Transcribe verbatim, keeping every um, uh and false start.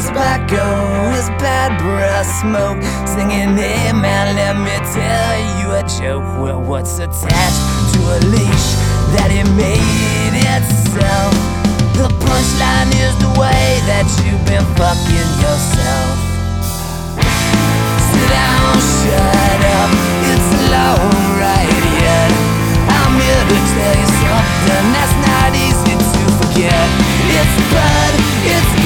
tobacco, his bad breath smoke, singing, hey man, let me tell you a joke. Well, what's attached to a leash that he made itself? The punchline is the way that